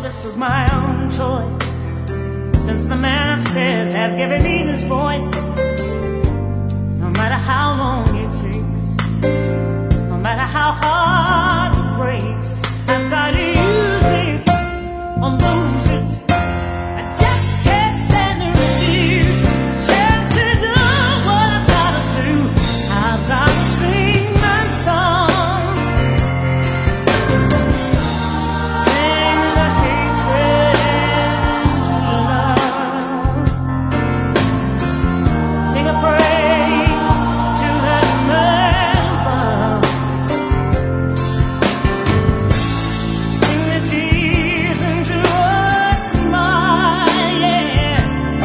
this was my own choice, since the man upstairs has given me this voice. No matter how long it takes, no matter how hard it breaks, I've got to use it or lose it. I just can't stand to refuse a chance to do what I've got to do. I've got to sing my song, sing the hatred into love, sing a praise to the man above, sing the tears into a smile, yeah.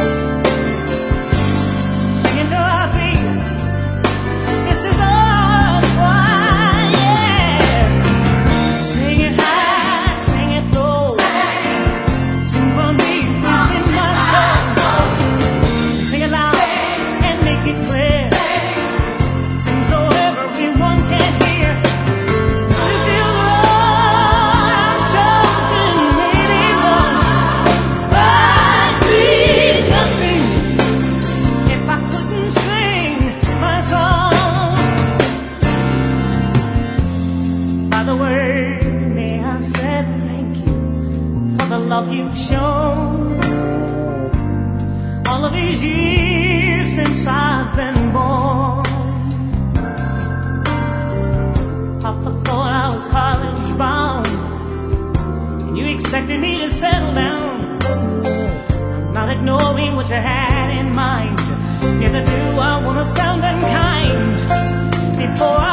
Sing it till I feel this is us, why, yeah. Sing it high, sing it low, sing for me within my soul. Sing it loud and make it clear, sing so everyone can hear. To feel the Lord I've chosen, maybe one. I'd be nothing if I couldn't sing my song. By the way, may I say thank you for the love you've shown all of these years since I've been born. Papa thought I was college bound, and you expected me to settle down. I'm not ignoring what you had in mind, neither do I want to sound unkind. Before